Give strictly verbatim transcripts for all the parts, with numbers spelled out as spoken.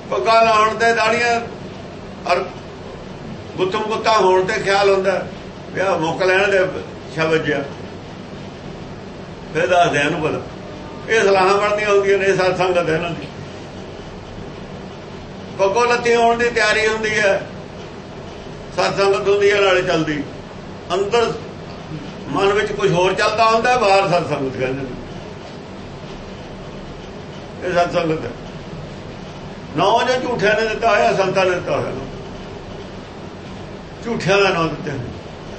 ਪੱਗਾ ਲਾਉਣ ਤੇ ਦਾੜੀਆਂ ਔਰ ਗੁੱਤਮ ਗੁੱਤਾ ਹੋਣ ਤੇ ਖਿਆਲ ਹੁੰਦਾ ਵੀ ਆਹ ਮੁੱਕ ਲੈਣ ਦੇ ਸ਼ਬਦ ਜਿਹਾ, ਫਿਰ ਦੱਸਦੇ ਇਹਨੂੰ ਪਤਾ ਇਹ ਸਲਾਹਾਂ ਬਣਦੀਆਂ ਹੁੰਦੀਆਂ ਨੇ ਸਤ ਸੰਗਤ ਇਹਨਾਂ ਦੀ। ਪੱਗੋਂ ਲੱਤੀ ਹੋਣ ਦੀ ਤਿਆਰੀ ਹੁੰਦੀ ਹੈ, ਸਤ ਸੰਗਤ ਹੁੰਦੀ ਹੈ ਨਾਲੇ ਚੱਲਦੀ, ਅੰਦਰ ਮਨ ਵਿੱਚ ਕੁਝ ਹੋਰ ਚੱਲਦਾ ਹੁੰਦਾ, ਬਾਹਰ ਸਤ ਸੰਗਤ ਕਹਿੰਦੇ ਨੇ। ਇਹ ਸਤ ਸੰਗਤ ਹੈ। ਨਾਂ ਜੋ ਝੂਠਿਆਂ ਨੇ ਦਿੱਤਾ ਹੋਇਆ, ਸੰਤਾਂ ਨੇ ਦਿੱਤਾ ਹੋਇਆ, ਝੂਠਿਆਂ ਦਾ ਨਾਂ ਦਿੱਤੇ ਹੋਏ।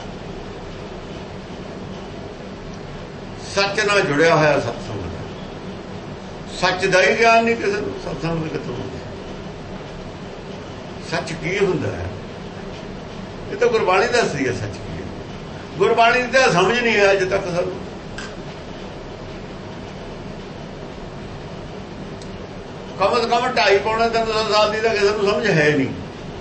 ਸੱਚ ਨਾਲ ਜੁੜਿਆ ਹੋਇਆ ਸਤ ਸੰਗਤ, ਸੱਚ ਦਾ ਹੀ ਗਿਆਨ ਨਹੀਂ ਕਿਸੇ ਨੂੰ, ਸਤ ਸੰਗਤ ਕਿੱਥੋਂ ਹੁੰਦਾ? ਸੱਚ ਕੀ ਹੁੰਦਾ ਹੈ? ਇਹ ਤਾਂ ਗੁਰਬਾਣੀ ਦੱਸਦੀ ਹੈ ਸੱਚ ਕੀ ਹੈ। ਗੁਰਬਾਣੀ ਦੀ ਤਾਂ ਸਮਝ ਨਹੀਂ ਹੈ ਅਜੇ ਤੱਕ ਸਾਨੂੰ। ਕਮ ਸੇ ਕਮ ਢਾਈ ਪੌਣੇ ਤਿੰਨ ਸੌ ਸਾਲ ਦੀ ਤਾਂ ਕਿਸੇ ਨੂੰ ਸਮਝ ਹੈ ਨਹੀਂ।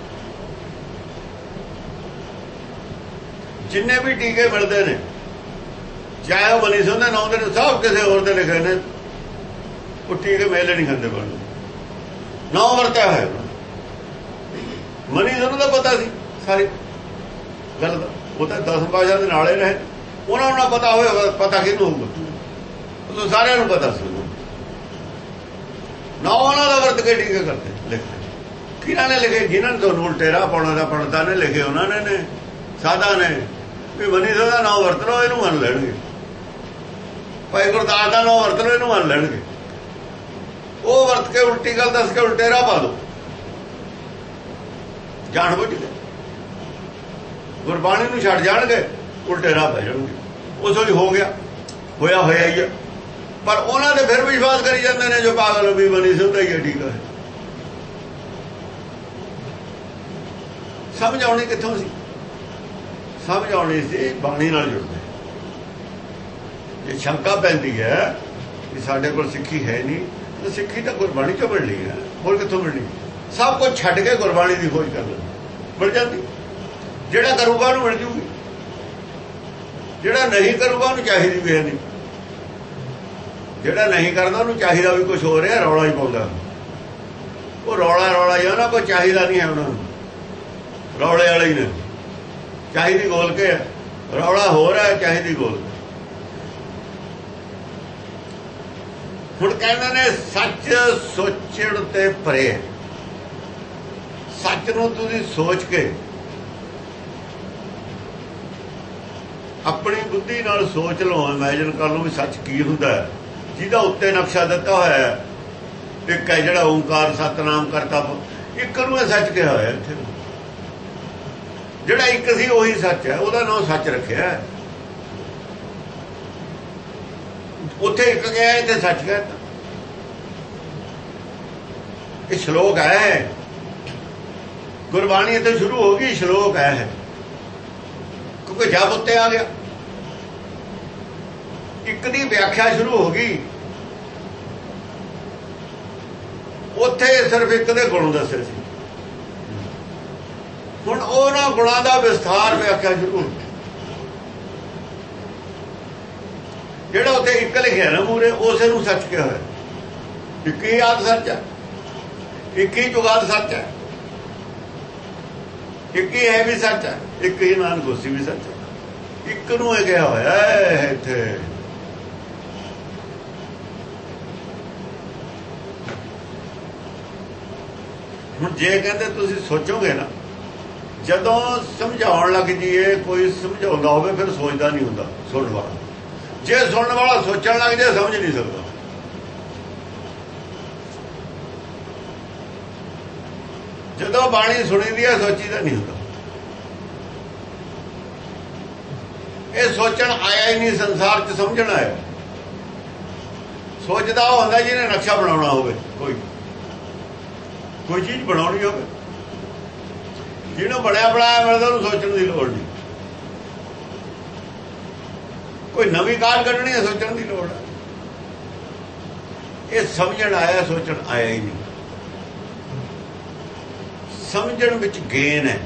ਜਿੰਨੇ ਵੀ ਟੀਕੇ ਮਿਲਦੇ ਨੇ, ਚਾਹੇ ਉਹ ਮਨੀ ਸਿੰਘ ਦੇ ਨਾਂ ਦੇ ਨੇ, ਸਭ ਕਿਸੇ ਹੋਰ ਦੇ ਲਿਖੇ ਨੇ। ਉਹ ਟੀਕੇ ਮੇਲੇ ਨਹੀਂ ਖਾਂਦੇ ਬਣ ਨਾਂ ਵਰਤਿਆ ਹੋਇਆ। ਮਨੀ ਸਿੰਘ ਨੂੰ ਤਾਂ ਪਤਾ ਸੀ ਸਾਰੀ ਗੱਲ ਦਾ, ਉਹ ਤਾਂ ਦਸ ਭਾਸ਼ਾ ਦੇ ਨਾਲੇ ਰਹੇ, ਉਹਨਾਂ ਨੂੰ ਪਤਾ ਹੋਵੇ, ਪਤਾ ਕਿਹਨੂੰ ਹੋਊਗਾ? ਉਹ ਸਾਰਿਆਂ ਨੂੰ ਪਤਾ ਸੀ। ਨਾ ਉਹਨਾਂ ਦਾ ਵਰਤ ਕੇ ਟੀਕੇ ਕਰਦੇ ਲਿਖਦੇ ਕਿਹਨਾਂ ਨੇ ਲਿਖੇ? ਜਿਨ੍ਹਾਂ ਨੇ ਤੁਹਾਨੂੰ ਉਲਟੇਰਾ ਪਾਉਣਾ ਦਾ ਪੰਡਤਾਂ ਨੇ ਲਿਖੇ, ਉਹਨਾਂ ਨੇ ਨੇ ਸਾਧਾ ਨੇ ਵੀ ਮਨੀ ਸਿੰਘ ਦਾ ਨਾਂ ਵਰਤ ਲਓ, ਇਹਨੂੰ ਮੰਨ ਲੈਣਗੇ। ਭਾਈ ਗੁਰਦਾਸ ਦਾ ਨਾਂ ਵਰਤ ਲਓ, ਇਹਨੂੰ ਮੰਨ ਲੈਣਗੇ। ਉਹ ਵਰਤ ਕੇ ਉਲਟੀ ਗੱਲ ਦੱਸ ਕੇ ਉਲਟੇਰਾ ਪਾ ਦੋ ਜਾਣ ਬੁੱਝ ਕੇ, ਗੁਰਬਾਣੀ ਨੂੰ ਛੱਡ ਜਾਣਗੇ, ਉਲਟੇਰਾ ਪੈ ਜਾਣਗੇ। ਉਸ ਵੇਲੇ ਹੋ ਗਿਆ, ਹੋਇਆ ਹੋਇਆ ਹੀ ਹੈ। ਪਰ ਉਹਨਾਂ ਦੇ ਫਿਰ ਵਿਸ਼ਵਾਸ ਕਰੀ ਜਾਂਦੇ ਨੇ ਜੋ ਪਾਗਲ ਵੀ ਮਨੀ ਸਿੰਘ ਦਾ ਹੀ ਹੈ ਠੀਕ ਹੈ। ਸਮਝ ਆਉਣੀ ਕਿੱਥੋਂ ਸੀ? ਸਮਝ ਆਉਣੀ ਸੀ ਬਾਣੀ ਨਾਲ ਜੁੜਦੇ। ਜੇ ਸ਼ੰਕਾ ਪੈਂਦੀ ਹੈ ਕਿ ਸਾਡੇ ਕੋਲ ਸਿੱਖੀ ਹੈ ਨਹੀਂ, ਤਾਂ ਸਿੱਖੀ ਤਾਂ ਗੁਰਬਾਣੀ ਚੋਂ ਮਿਲਣੀ ਹੈ, ਹੋਰ ਕਿੱਥੋਂ ਮਿਲਣੀ? ਸਭ ਕੁਝ ਛੱਡ ਕੇ ਗੁਰਬਾਣੀ ਦੀ ਖੋਜ ਕਰ ਲੈਣੀ, ਮਿਲ ਜਾਂਦੀ। ਜਿਹੜਾ ਕਰੂਗਾ ਉਹਨੂੰ ਮਿਲ ਜੂਗੀ, ਜਿਹੜਾ ਨਹੀਂ ਕਰੂਗਾ ਉਹਨੂੰ ਚਾਹੀਦੀ ਵੀ ਹੈ ਨਹੀਂ। ਜਿਹੜਾ ਨਹੀਂ ਕਰਦਾ ਉਹਨੂੰ ਚਾਹੀਦਾ ਵੀ ਕੁਛ ਹੋ ਰਿਹਾ, ਰੌਲਾ ਹੀ ਪਾਉਂਦਾ। ਉਹ ਰੌਲਾ ਰੌਲਾ ਹੀ ਉਹਨਾਂ ਕੋਈ ਚਾਹੀਦਾ ਨਹੀਂ ਹੈ, ਉਹਨਾਂ ਨੂੰ ਰੌਲੇ ਵਾਲੇ ਹੀ ਨੇ। ਚਾਹੀਦੀ ਗੋਲ ਕੇ ਹੈ, ਰੌਲਾ ਹੋ ਰਿਹਾ, ਚਾਹੀਦੀ ਗੋਲ। ਹੁਣ ਕਹਿੰਦੇ ਨੇ ਸੱਚ ਸੋਚਣ ਤੇ ਪਰੇ। ਸੱਚ ਨੂੰ ਤੁਸੀਂ ਸੋਚ ਕੇ ਆਪਣੀ ਬੁੱਧੀ ਨਾਲ ਸੋਚ ਲਓ, ਇਮੈਜਿਨ ਕਰ ਲਓ ਵੀ ਸੱਚ ਕੀ ਹੁੰਦਾ ਹੈ, ਜਿਹਦਾ ਉੱਤੇ ਨਕਸ਼ਾ ਦਿੱਤਾ ਹੋਇਆ ਹੈ। ਇੱਕ ਹੈ ਜਿਹੜਾ ਓਂਕਾਰ ਸਤਨਾਮ ਕਰਤਾ, ਇੱਕ ਨੂੰ ਸੱਚ ਕਿਹਾ ਹੋਇਆ। ਇੱਥੇ ਜਿਹੜਾ ਇੱਕ ਸੀ ਉਹੀ ਸੱਚ ਹੈ, ਉਹਦਾ ਨਾਮ ਸੱਚ ਰੱਖਿਆ। ਉੱਥੇ ਇੱਕ ਗਿਆ, ਇੱਥੇ ਸੱਚ ਗਿਆ। ਇਹ ਸ਼ਲੋਕ ਹੈ, ਗੁਰਬਾਣੀ ਇੱਥੇ ਸ਼ੁਰੂ ਹੋ ਗਈ, ਸ਼ਲੋਕ ਹੈ। ਕਿਉਂਕਿ ਜਦ ਉੱਤੇ ਆ ਗਿਆ, ਇੱਕ ਦੀ ਵਿਆਖਿਆ ਸ਼ੁਰੂ ਹੋ ਗਈ। ਉੱਥੇ ਸਿਰਫ ਇੱਕ ਦੇ ਗੁਣ ਦੱਸੇ ਸੀ, ਹੁਣ ਉਹਨਾਂ ਗੁਣਾਂ ਦਾ ਵਿਸਥਾਰ ਵਿਆਖਿਆ ਸ਼ੁਰੂ ਹੋ ਗਈ। ਜਿਹੜਾ ਉੱਥੇ ਇੱਕ ਲਿਖਿਆ ਨਾ ਮੂਰੇ, ਉਸੇ ਨੂੰ ਸੱਚ ਕਿਹਾ ਹੋਇਆ। ਇੱਕ ਹੀ ਆਦ ਸੱਚ ਹੈ, ਇੱਕ ਹੀ ਜੁਗਾਦ ਸੱਚ ਹੈ, ਇੱਕ ਹੀ ਹੈ ਵੀ ਸੱਚ ਹੈ, ਇੱਕ ਹੀ ਨਾਨਕ ਹੋਸੀ ਵੀ ਸੱਚ ਹੈ। ਇੱਕ ਨੂੰ ਇਹ ਕਿਹਾ ਹੋਇਆ ਹੈ ਇੱਥੇ। ਹੁਣ ਜੇ ਕਹਿੰਦੇ ਤੁਸੀਂ ਸੋਚੋਗੇ ਨਾ, ਜਦੋਂ ਸਮਝਾਉਣ ਲੱਗ ਜੀਏ, ਕੋਈ ਸਮਝਾਉਂਦਾ ਹੋਵੇ ਫਿਰ ਸੋਚਦਾ ਨਹੀਂ ਹੁੰਦਾ ਸੁਣਨ ਵਾਲਾ। ਜੇ ਸੁਣਨ ਵਾਲਾ ਸੋਚਣ ਲੱਗ ਜਾਏ ਸਮਝ ਨਹੀਂ ਸਕਦਾ। ਜਦੋਂ ਬਾਣੀ ਸੁਣੀ ਦੀ ਹੈ ਸੋਚੀਦਾ ਨਹੀਂ ਹੁੰਦਾ। ਇਹ ਸੋਚਣ ਆਇਆ ਹੀ ਨਹੀਂ ਸੰਸਾਰ 'ਚ, ਸਮਝਣ ਆਇਆ। ਸੋਚਦਾ ਉਹ ਹੁੰਦਾ ਜਿਹਨੇ ਨਕਸ਼ਾ ਬਣਾਉਣਾ ਹੋਵੇ, ਕੋਈ ਕੋਈ ਚੀਜ਼ ਬਣਾਉਣੀ ਹੋਵੇ। ਜਿਹਨੂੰ ਬਣਿਆ ਬਣਾਇਆ ਮਿਲਦਾ ਉਹਨੂੰ ਸੋਚਣ ਦੀ ਲੋੜ ਨਹੀਂ। ਕੋਈ ਨਵੀਂ ਕਾਢ ਕੱਢਣੀ ਹੈ, ਸੋਚਣ ਦੀ ਲੋੜ ਹੈ। ਇਹ ਸਮਝਣ ਆਇਆ, ਸੋਚਣ ਆਇਆ ਹੀ ਨਹੀਂ। ਸਮਝਣ ਵਿੱਚ ਗੇਨ ਹੈ,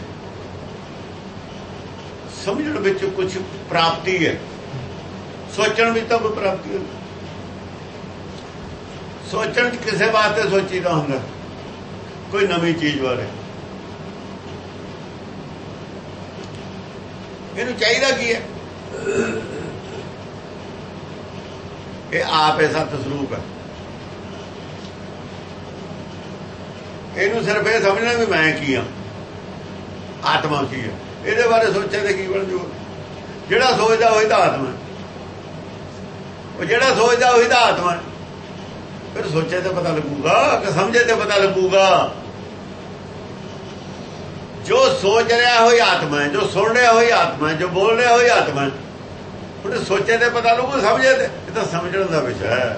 ਸਮਝਣ ਵਿੱਚ ਕੁਝ ਪ੍ਰਾਪਤੀ ਹੈ। ਸੋਚਣ ਵਿੱਚ ਤਾਂ ਕੋਈ ਪ੍ਰਾਪਤੀ ਨਹੀਂ। ਸੋਚਣ ਕਿਸੇ ਵਾਸਤੇ ਸੋਚੀਦਾ ਹੁੰਦਾ, ਕੋਈ ਨਵੀਂ ਚੀਜ਼ ਬਾਰੇ। ਇਹਨੂੰ ਚਾਹੀਦਾ ਕੀ ਹੈ? ਇਹ ਆਪ ਹੈ ਸਤ ਸਰੂਪ ਹੈ। ਇਹਨੂੰ ਸਿਰਫ ਇਹ ਸਮਝਣਾ ਵੀ ਮੈਂ ਕੀ ਹਾਂ, ਆਤਮਾ ਕੀ ਹੈ। ਇਹਦੇ ਬਾਰੇ ਸੋਚੇ ਤੇ ਕੀ ਬਣ ਜੂ? ਜਿਹੜਾ ਸੋਚਦਾ ਉਹੀ ਤਾਂ ਆਤਮਾ, ਉਹ ਜਿਹੜਾ ਸੋਚਦਾ ਉਹੀ ਤਾਂ ਆਤਮਾ। ਫਿਰ ਸੋਚੇ ਤੇ ਪਤਾ ਲੱਗੂਗਾ ਕਿ ਸਮਝੇ ਤੇ ਪਤਾ ਲੱਗੂਗਾ। ਜੋ ਸੋਚ ਰਿਹਾ ਹੋਈ ਆਤਮਾ ਹੈ, ਜੋ ਸੁਣ ਰਿਹਾ ਹੋਈ ਆਤਮਾ ਹੈ, ਜੋ ਬੋਲ ਰਿਹਾ ਹੋਈ ਆਤਮਾ ਹੈ। ਹੁਣ ਸੋਚੇ ਤੇ ਪਤਾ ਲੱਗੂ, ਸਮਝੇ ਤੇ ਇਹ ਤਾਂ ਸਮਝਣ ਦਾ ਵਿਸ਼ਾ ਹੈ।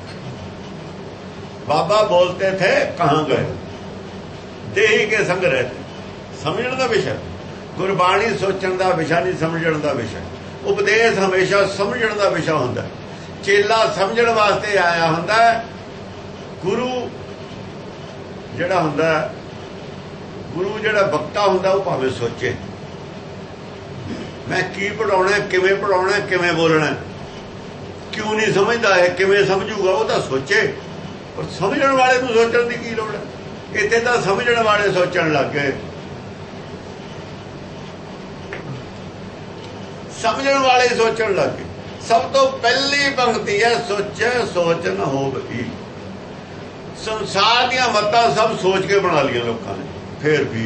ਬਾਬਾ ਬੋਲਤੇ ਥੇ ਕਹਾਂ ਗਏ, ਦੇਹੀ ਕੇ ਸੰਗ ਰਹਤੇ, ਸਮਝਣ ਦਾ ਵਿਸ਼ਾ। ਗੁਰਬਾਣੀ ਸੋਚਣ ਦਾ ਵਿਸ਼ਾ ਨਹੀਂ, ਸਮਝਣ ਦਾ ਵਿਸ਼ਾ। ਉਪਦੇਸ਼ ਹਮੇਸ਼ਾ ਸਮਝਣ ਦਾ ਵਿਸ਼ਾ ਹੁੰਦਾ। ਚੇਲਾ ਸਮਝਣ ਵਾਸਤੇ ਆਇਆ ਹੁੰਦਾ। ਗੁਰੂ ਜਿਹੜਾ ਹੁੰਦਾ, ਗੁਰੂ ਜਿਹੜਾ ਵਕਤਾ ਹੁੰਦਾ, ਉਹ ਭਾਵੇਂ ਸੋਚੇ ਮੈਂ ਕੀ ਪੜਾਉਣਾ, ਕਿਵੇਂ ਪੜਾਉਣਾ, ਕਿਵੇਂ ਬੋਲਣਾ। ਕਿਉਂ ਨਹੀਂ ਸਮਝਦਾ ਹੈ, ਕਿਵੇਂ ਸਮਝੂਗਾ? ਉਹ ਤਾਂ ਸੋਚੇ। ਪਰ ਸਮਝਣ ਵਾਲੇ ਨੂੰ ਸੋਚਣ ਦੀ ਕੀ ਲੋੜ ਹੈ? ਇੱਥੇ ਤਾਂ ਸਮਝਣ ਵਾਲੇ ਸੋਚਣ ਲੱਗ ਗਏ। ਸਮਝਣ ਵਾਲੇ ਸੋਚਣ ਲੱਗ ਗਏ। ਸਭ ਤੋਂ ਪਹਿਲੀ ਪੰਕਤੀ ਹੈ, ਸੋਚੇ ਸੋਚ ਨ ਹੋਵੀ। ਸੰਸਾਰ ਦੀਆਂ ਮੱਤਾਂ ਸਭ ਸੋਚ ਕੇ ਬਣਾ ਲਈਆਂ ਲੋਕਾਂ ਨੇ। ਫੇਰ ਵੀ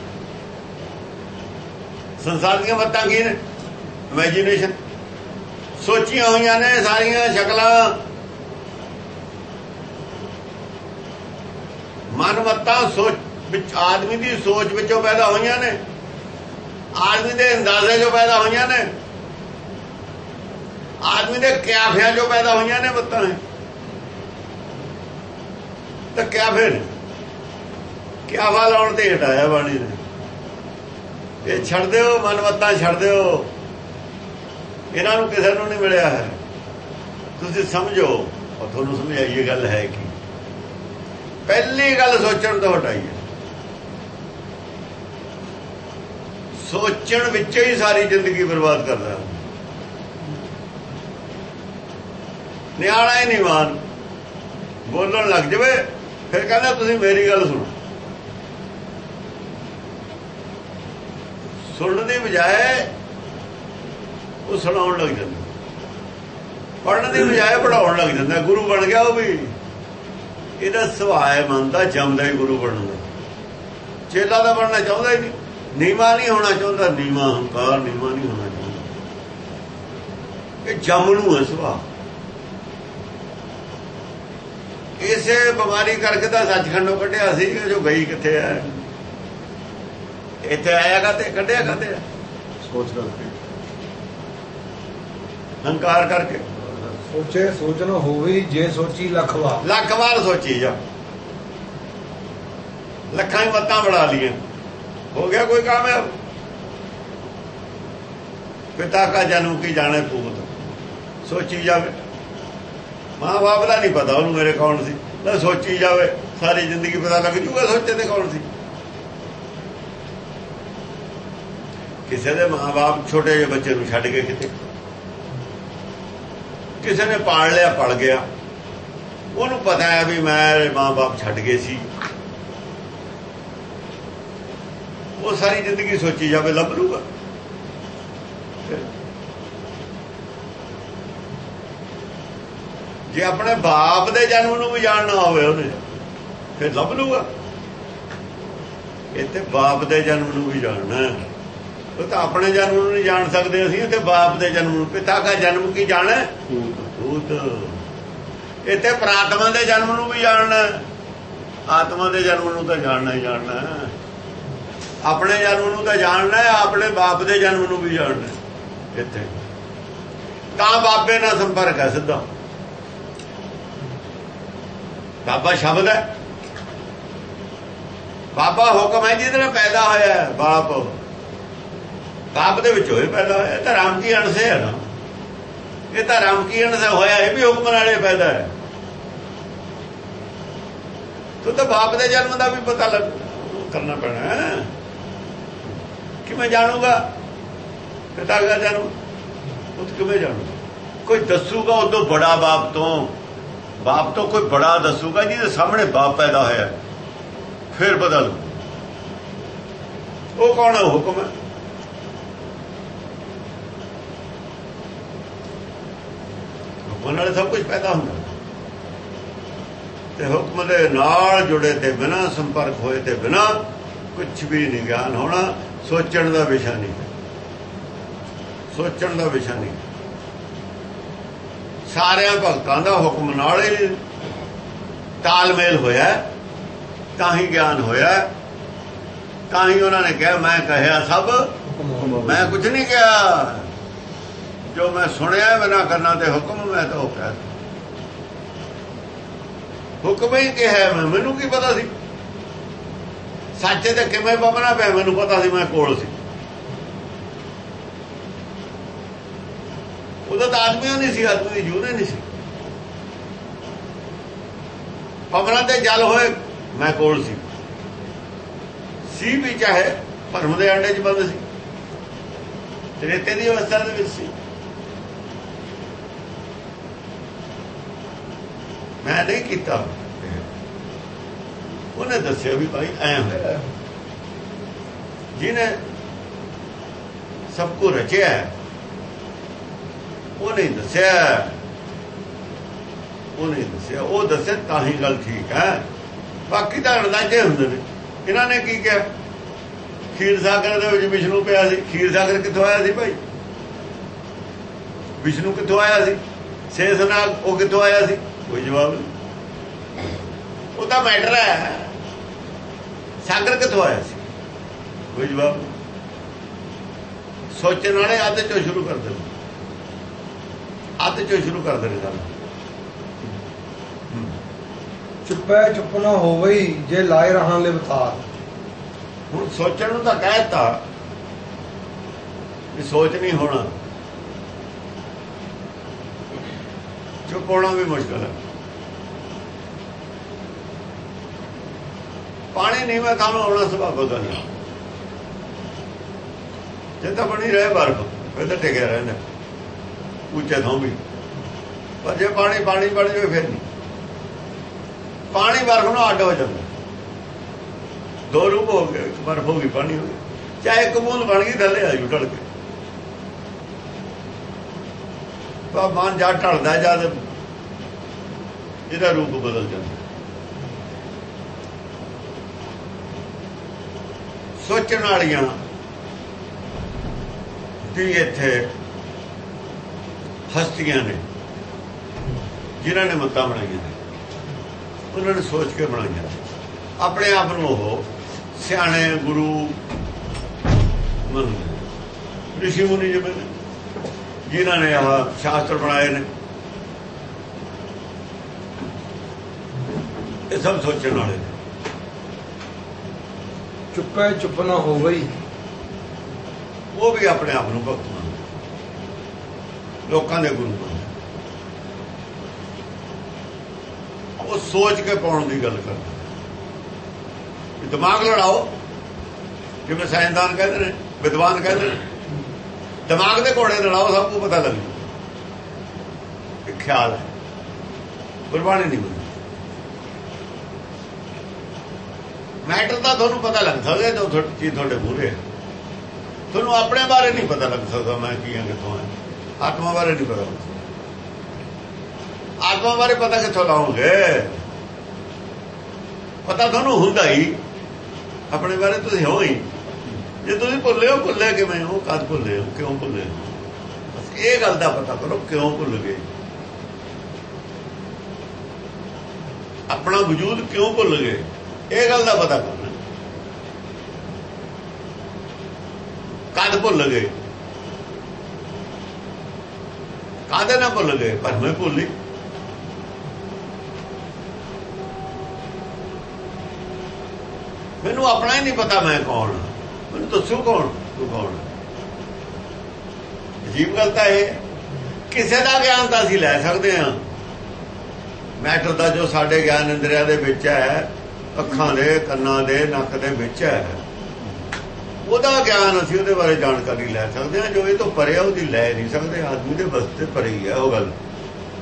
ਸੰਸਾਰ ਦੀਆਂ ਮੱਤਾਂ ਕੀ ਨੇ? ਇਮੈਜੀਨੇਸ਼ਨ, ਸੋਚੀਆਂ ਹੋਈਆਂ ਨੇ ਸਾਰੀਆਂ ਸ਼ਕਲਾਂ। ਮਨ ਮੱਤਾਂ ਸੋਚ ਵਿੱਚ, ਆਦਮੀ ਦੀ ਸੋਚ ਵਿੱਚੋਂ ਪੈਦਾ ਹੋਈਆਂ ਨੇ, ਆਦਮੀ ਦੇ ਅੰਦਾਜ਼ੇ ਚੋਂ ਪੈਦਾ ਹੋਈਆਂ ਨੇ, ਆਦਮੀ ਦੇ ਕਿਆਫਿਆਂ ਚੋਂ ਪੈਦਾ ਹੋਈਆਂ ਨੇ ਮੱਤਾਂ। ਤਾਂ ਕਿਆਫੇ ਨੇ, ਕਿਆਫਾ ਲਾਉਣ ਤੇ ਹਟਾਇਆ ਬਾਣੀ ਨੇ। ਇਹ ਛੱਡ ਦਿਓ, ਮਨ ਮੱਤਾਂ ਛੱਡ ਦਿਓ। ਇਹਨਾਂ ਨੂੰ ਕਿਸੇ ਨੂੰ ਨਹੀਂ ਮਿਲਿਆ ਹੈ। ਤੁਸੀਂ ਸਮਝੋ, ਔਰ ਤੁਹਾਨੂੰ ਸਮਝਾਈਏ ਗੱਲ ਹੈ ਕੀ। ਪਹਿਲੀ ਗੱਲ ਸੋਚਣ ਤੋਂ ਹਟਾਈਏ। ਸੋਚਣ ਵਿੱਚ ਹੀ ਸਾਰੀ ਜ਼ਿੰਦਗੀ ਬਰਬਾਦ ਕਰਦਾ। ਨਿਆਣਾ ਹੀ ਨਹੀਂ ਮਾਨ ਬੋਲਣ ਲੱਗ ਜਾਵੇ, ਫਿਰ ਕਹਿੰਦਾ ਤੁਸੀਂ ਮੇਰੀ ਗੱਲ ਸੁਣੋ। ਸੁਣਨ ਦੀ ਬਜਾਏ ਉਹ ਸੁਣਾਉਣ ਲੱਗ ਜਾਂਦਾ, ਪੜ੍ਹਨ ਦੀ ਬਜਾਏ ਪੜ੍ਹਾਉਣ ਲੱਗ ਜਾਂਦਾ। ਗੁਰੂ ਬਣ ਗਿਆ ਉਹ ਵੀ। ਇਹਦਾ ਸੁਭਾਅ ਮਨ ਦਾ ਜੰਮਦਾ ਹੀ ਗੁਰੂ ਬਣਨ ਦਾ। ਚੇਲਾ ਦਾ ਬਣਨਾ ਚਾਹੁੰਦਾ ਹੀ ਨਹੀਂ, ਨੀਵਾਂ ਨਹੀਂ ਹੋਣਾ ਚਾਹੁੰਦਾ, ਨੀਵਾਂ ਹੰਕਾਰ, ਨੀਵਾਂ ਨਹੀਂ ਹੋਣਾ ਚਾਹੁੰਦਾ। ਇਹ ਜੰਮ ਨੂੰ ਹੈ ਸੁਭਾਅ। ਇਸੇ ਬਿਮਾਰੀ ਕਰਕੇ ਤਾਂ ਸੱਚਖੰਡੋਂ ਕੱਢਿਆ ਸੀ, ਜੋ ਗਈ ਕਿੱਥੇ ਹੈ। ਇੱਥੇ ਆਇਆ ਕਾ ਤੇ ਕੱਢਿਆ ਕਾਤੇ ਆ? ਸੋਚ ਕਰਕੇ, ਹੰਕਾਰ ਕਰਕੇ। ਸੋਚੇ ਸੋਚ ਨਾ ਹੋਵੇ, ਜੇ ਸੋਚੀ ਲੱਖ ਵਾਰ, ਲੱਖ ਵਾਰ ਸੋਚੀ ਜਾ। ਲੱਖਾਂ ਹੀ ਮੱਤਾਂ ਬਣਾ ਲਈਆਂ, ਹੋ ਗਿਆ ਕੋਈ ਕਾਮਯਾਬ? ਪਿਤਾ ਕਾ ਜਨਮ ਕੀ ਜਾਣੇ ਪੂਤ। ਸੋਚੀ ਜਾਵੇ। ਮਾਂ ਬਾਪ ਦਾ ਨਹੀਂ ਪਤਾ ਉਹਨੂੰ ਮੇਰੇ ਕੌਣ ਸੀ, ਨਾ ਸੋਚੀ ਜਾਵੇ ਸਾਰੀ ਜ਼ਿੰਦਗੀ ਪਤਾ ਲੱਗ ਜੂਗਾ ਸੋਚੇ ਤੇ ਕੌਣ ਸੀ। ਕਿਸੇ ਦੇ ਮਾਂ ਬਾਪ ਛੋਟੇ ਜਿਹੇ ਬੱਚੇ ਨੂੰ ਛੱਡ ਕੇ ਕਿਤੇ, ਕਿਸੇ ਨੇ ਪਾਲ ਲਿਆ ਪਲ ਗਿਆ, ਉਹਨੂੰ ਪਤਾ ਹੈ ਵੀ ਮੈਂ ਮਾਂ ਬਾਪ ਛੱਡ ਗਏ ਸੀ। ਉਹ ਸਾਰੀ ਜ਼ਿੰਦਗੀ ਸੋਚੀ ਜਾਵੇ, ਲੱਭ ਲੂਗਾ? ਜੇ ਆਪਣੇ ਬਾਪ ਦੇ ਜਨਮ ਨੂੰ ਵੀ ਜਾਣਨਾ ਹੋਵੇ ਉਹਨੇ, ਫਿਰ ਲੱਭ ਲੂਗਾ? ਇੱਥੇ ਬਾਪ ਦੇ ਜਨਮ ਨੂੰ ਵੀ ਜਾਣਨਾ। ਉਹ ਤਾਂ ਆਪਣੇ ਜਨਮ ਨੂੰ ਨਹੀਂ ਜਾਣ ਸਕਦੇ ਅਸੀਂ, ਇੱਥੇ ਬਾਪ ਦੇ ਜਨਮ ਨੂੰ। ਪਿਤਾ ਦਾ ਜਨਮ ਕੀ ਜਾਣਾ? ਭੂਤ। ਇੱਥੇ ਪ੍ਰਾਤਮਾ ਦੇ ਜਨਮ ਨੂੰ ਵੀ ਜਾਣਨਾ, ਆਤਮਾ ਦੇ ਜਨਮ ਨੂੰ ਤਾਂ ਜਾਣਨਾ ਹੀ ਜਾਣਨਾ। ਆਪਣੇ ਜਨਮ ਨੂੰ ਤਾਂ ਜਾਣਨਾ, ਆਪਣੇ ਬਾਪ ਦੇ ਜਨਮ ਨੂੰ ਵੀ ਜਾਣਨਾ। ਇੱਥੇ ਤਾਂ ਬਾਬੇ ਨਾਲ ਸੰਪਰਕ ਹੈ ਸਿੱਧਾ। ਬਾਬਾ ਸ਼ਬਦ ਹੈ, ਬਾਬਾ ਹੁਕਮ ਹੈ ਜਿਹਦੇ ਨਾਲ ਪੈਦਾ ਹੋਇਆ। ਬਾਪ ਬਾਪ ਦੇ ਵਿੱਚ ਹੋਏ ਪੈਦਾ ਹੋਇਆ। ਤਾਂ ਰਾਮ ਕੀ ਅੰਸ਼ ਹੈ ਨਾ, ਇਹ ਤਾਂ ਰਾਮ ਕੀ ਅੰਸ਼ ਹੋਇਆ, ਇਹ ਵੀ ਹੁਕਮ ਨਾਲੇ ਪੈਦਾ ਹੈ। ਤੂੰ ਤਾਂ ਬਾਪ ਦੇ ਜਨਮ ਦਾ ਵੀ ਪਤਾ ਲੱਗ ਕਰਨਾ ਪੈਣਾ। ਕਿਵੇਂ ਜਾਣੂਗਾ ਪਿਤਾ ਦਾ ਜਨਮ? ਉਹ ਕਿਵੇਂ ਜਾਣੂਗਾ? ਕੋਈ ਦੱਸੂਗਾ ਉਦੋਂ ਬੜਾ ਬਾਪ ਤੋਂ, ਬਾਪ ਤੋਂ ਕੋਈ ਬੜਾ ਦੱਸੂਗਾ ਜਿਹਦੇ ਸਾਹਮਣੇ ਬਾਪ ਪੈਦਾ ਹੋਇਆ, ਫਿਰ ਪਤਾ ਲੱਗੂ ਉਹ ਕੌਣ ਹੈ, ਹੁਕਮ ਹੈ। ਹੁਕਮ ਨਾਲ ਸਭ ਕੁਝ ਪੈਦਾ ਹੁੰਦਾ, ਤੇ ਹੁਕਮ ਦੇ ਨਾਲ ਜੁੜੇ ਤੇ ਬਿਨਾਂ ਸੰਪਰਕ ਹੋਏ ਤੇ ਬਿਨਾਂ ਕੁਛ ਵੀ ਨਹੀਂ ਗਿਆਨ ਹੋਣਾ। ਸੋਚਣ ਦਾ ਵਿਸ਼ਾ ਨਹੀਂ, ਸੋਚਣ ਦਾ ਵਿਸ਼ਾ ਨਹੀਂ। ਸਾਰਿਆਂ ਭਗਤਾਂ ਦਾ ਹੁਕਮ ਨਾਲ ਹੀ ਤਾਲਮੇਲ ਹੋਇਆ, ਤਾਂ ਹੀ ਗਿਆਨ ਹੋਇਆ। ਤਾਂ ਹੀ ਉਹਨਾਂ ਨੇ ਕਿਹਾ ਮੈਂ ਕਹਿਆ ਸਭ, ਮੈਂ ਕੁਝ ਨਹੀਂ ਕਿਹਾ, ਜੋ ਮੈਂ ਸੁਣਿਆ ਬਿਨਾਂ ਕਰਨਾ ਤੇ ਹੁਕਮ ਮੈਂ ਤਾਂ ਉਹ ਕਹਿ ਹੁਕਮ ਹੀ ਕਿਹਾ। ਮੈਂ ਮੈਨੂੰ ਕੀ ਪਤਾ ਸੀ ਸੱਚੇ ਤੇ ਕਿਵੇਂ ਪਵਣਾ ਪਿਆ, ਮੈਨੂੰ ਪਤਾ ਸੀ ਮੈਂ ਕੋਲ ਸੀ। ਉਹਦਾ ਤਾਂ ਆਦਮੀਆਂ ਨਹੀਂ ਸੀ, ਆਦਮੀ ਦੀ ਜੂਨ ਨਹੀਂ ਸੀ। ਪਵਨਾਂ ਤੇ ਜਲ ਹੋਏ ਮੈਂ ਕੋਲ ਸੀ ਸੀ ਵੀ, ਚਾਹੇ ਭਰਮ ਦੇ ਅੰਡੇ 'ਚ ਬੰਦ ਸੀ, ਰੇਤੇ ਦੀ ਅਵਸਥਾ ਦੇ ਵਿੱਚ ਸੀ। ਮੈਂ ਨਹੀਂ ਕੀਤਾ, ਉਹਨੇ ਦੱਸਿਆ ਵੀ ਭਾਈ ਐ ਹੋਇਆ। ਜਿਹਨੇ ਸਭ ਕੁਝ ਰਚਿਆ ਉਹ ਨਹੀਂ ਦੱਸਿਆ, ਉਹ ਨਹੀਂ ਦੱਸਿਆ, ਉਹ ਦੱਸਿਆ ਤਾਂ ਹੀ ਗੱਲ ਠੀਕ ਹੈ। ਬਾਕੀ ਤਾਂ ਅੰਦਾਜ਼ੇ ਹੁੰਦੇ ਨੇ। ਇਹਨਾਂ ਨੇ ਕੀ ਕਿਹਾ, ਖੀਰ ਸਾਗਰ ਦੇ ਵਿੱਚ ਵਿਸ਼ਨੂੰ ਪਿਆ ਸੀ। ਖੀਰ ਸਾਗਰ ਕਿੱਥੋਂ ਆਇਆ ਸੀ ਭਾਈ? ਵਿਸ਼ਨੂੰ ਕਿੱਥੋਂ ਆਇਆ ਸੀ? ਸ਼ੇਸ਼ਨਾਗ ਉਹ ਕਿੱਥੋਂ ਆਇਆ ਸੀ? ਕੋਈ ਜਵਾਬ ਨਹੀਂ। ਉਹ ਤਾਂ ਮੈਟਰ ਹੈ। ਸਾਗਰ ਕਿੱਥੋਂ ਆਇਆ ਸੀ? ਕੋਈ ਜਵਾਬ ਨਹੀਂ। ਸੋਚਣ ਵਾਲੇ ਅੱਧ ਚੋਂ ਸ਼ੁਰੂ ਕਰਦੇ ਨੇ, ਅੱਧ ਚੋਂ ਸ਼ੁਰੂ ਕਰਦੇ ਨੇ ਗੱਲ। ਚੁੱਪੈ ਚੁੱਪ ਨਾ ਹੋਵੇ ਜੇ ਲਾਏ ਰਹਾਂ ਲਿਵਤਾਰ। ਹੁਣ ਸੋਚਣ ਨੂੰ ਤਾਂ ਕਹਿ ਦਿੱਤਾ ਵੀ ਸੋਚ ਨਹੀਂ ਹੋਣਾ, ਚੁੱਪ ਹੋਣਾ ਵੀ ਮੁਸ਼ਕਲ ਹੈ। ਪਾਣੀ ਨਹੀਂ ਮੈਂ ਤੁਹਾਨੂੰ ਆਉਣਾ ਸੁਭਾਵਿਕ ਗੱਲ ਹੈ। ਜੇ ਤਾਂ ਬਣੀ ਰਹੇ ਬਰਫ ਫਿਰ ਤਾਂ ਟਿਕਿਆ ਰਹਿੰਦਾ ਉੱਚੇ ਥਾਂ ਵੀ, ਪਰ ਜੇ ਪਾਣੀ ਪਾਣੀ ਬਣ ਜਾਵੇ ਫਿਰ ਨਹੀਂ। ਪਾਣੀ ਬਰਫ ਨੂੰ ਅੱਡ ਹੋ ਜਾਂਦਾ। ਦੋ ਰੂਪ ਹੋ ਗਏ, ਇੱਕ ਬਰਫ ਹੋ ਗਈ, ਪਾਣੀ ਹੋ ਗਿਆ। ਚਾਹੇ ਇੱਕ ਬੂੰਦ ਬਣ ਗਈ ਥੱਲੇ ਆ ਜੂ ਢਲ ਕੇ, ਤਾਂ ਮਨ ਜਾ ਢਲਦਾ ਜਦ ਇਹਦਾ ਰੂਪ ਬਦਲ ਜਾਂਦਾ। ਸੋਚਣ ਵਾਲੀਆਂ ਦੀ ਇੱਥੇ ਹਸਤੀਆਂ ਨੇ ਜਿਨ੍ਹਾਂ ਨੇ ਮੱਤਾਂ ਬਣਾਈਆਂ ਨੇ, ਉਹਨਾਂ ਨੇ ਸੋਚ ਕੇ ਬਣਾਈਆਂ ਨੇ। ਆਪਣੇ ਆਪ ਨੂੰ ਉਹ ਸਿਆਣੇ ਗੁਰੂ ਮੰਨਦੇ, ਰਿਸ਼ੀ ਮੁਨੀ ਜਿਵੇਂ ਜਿਨ੍ਹਾਂ ਨੇ ਆਹ ਸ਼ਾਸਤਰ ਬਣਾਏ ਨੇ, ਇਹ ਸਭ ਸੋਚਣ ਵਾਲੇ ਨੇ। ਚੁੱਪੈ ਚੁੱਪ ਨਾ ਹੋਵੇ, ਉਹ ਵੀ ਆਪਣੇ ਆਪ ਨੂੰ ਭਗਤ ਮੰਨਦੇ, ਲੋਕਾਂ ਦੇ ਗੁਰੂ ਮੰਨਦੇ। ਉਹ ਸੋਚ ਕੇ ਪਾਉਣ ਦੀ ਗੱਲ ਕਰਦੇ, ਦਿਮਾਗ ਲੜਾਓ, ਜਿਵੇਂ ਸਾਇੰਸਦਾਨ ਕਹਿੰਦੇ ਨੇ, ਵਿਦਵਾਨ ਕਹਿੰਦੇ ਨੇ, ਦਿਮਾਗ ਦੇ ਘੋੜੇ ਲੜਾਓ, ਸਭ ਨੂੰ ਪਤਾ ਲੱਗ ਜੂ। ਇਹ ਖਿਆਲ ਹੈ, ਗੁਰਬਾਣੀ ਨਹੀਂ ਮੰਨਦੀ। ਮੈਟਰ ਤਾਂ ਤੁਹਾਨੂੰ ਪਤਾ ਲੱਗ ਸਕਦਾ ਜੋ ਚੀਜ਼ ਤੁਹਾਡੇ ਮੂਹਰੇ ਹੈ, ਤੁਹਾਨੂੰ ਆਪਣੇ ਬਾਰੇ ਨਹੀਂ ਪਤਾ ਲੱਗ ਸਕਦਾ ਮੈਂ ਕੀ ਹਾਂ, ਕਿੱਥੋਂ ਹੈ। ਆਤਮਾ ਬਾਰੇ ਨਹੀਂ ਪਤਾ, ਆਤਮਾ ਬਾਰੇ ਪਤਾ ਕਿੱਥੋਂ ਲਾਓਗੇ? ਪਤਾ ਤੁਹਾਨੂੰ ਹੁੰਦਾ ਹੀ, ਆਪਣੇ ਬਾਰੇ ਤੁਸੀਂ ਹੋ ਹੀ। ਜੇ ਤੁਸੀਂ ਭੁੱਲੇ ਹੋ, ਭੁੱਲੇ ਕਿਵੇਂ ਹੋ, ਕਦ ਭੁੱਲੇ ਹੋ, ਕਿਉਂ ਭੁੱਲੇ ਹੋ, ਬਸ ਇਹ ਗੱਲ ਦਾ ਪਤਾ ਕਰੋ, ਕਿਉਂ ਭੁੱਲ ਗਏ, ਆਪਣਾ ਵਜੂਦ ਕਿਉਂ ਭੁੱਲ ਗਏ, ਇਹ ਗੱਲ ਦਾ ਪਤਾ ਕਰਨਾ। ਕਦ ਭੁੱਲ ਗਏ, ਕਾਹਦੇ ਨਾਲ ਭੁੱਲ ਗਏ? ਪਰ ਮੈਂ ਭੁੱਲੀ। ਮੈਨੂੰ ਆਪਣਾ ਹੀ ਨਹੀਂ ਪਤਾ ਮੈਂ ਕੌਣ, ਮੈਨੂੰ ਦੱਸੋ ਕੌਣ, ਤੂੰ ਕੌਣ? ਅਜੀਬ ਗੱਲ ਤਾਂ ਇਹ, ਕਿਸੇ ਦਾ ਗਿਆਨ ਤਾਂ ਅਸੀਂ ਲੈ ਸਕਦੇ ਹਾਂ, ਮੈਟਰ ਦਾ ਜੋ ਸਾਡੇ ਗਿਆਨ ਇੰਦਰੀਆਂ ਦੇ ਵਿੱਚ ਹੈ, ਅੱਖਾਂ ਦੇ, ਕੰਨਾਂ ਦੇ, ਨੱਕ ਦੇ ਵਿੱਚ ਹੈ, ਉਹਦਾ ਗਿਆਨ ਅਸੀਂ ਉਹਦੇ ਬਾਰੇ ਜਾਣਕਾਰੀ ਲੈ ਸਕਦੇ ਹਾਂ। ਜੋ ਇਹ ਤੋਂ ਪਰੇ ਉਹਦੀ ਲੈ ਨਹੀਂ ਸਕਦੇ। ਆਦਮੀ ਦੇ ਵਾਸਤੇ ਪਰੇ ਹੀ ਹੈ ਉਹ ਗੱਲ।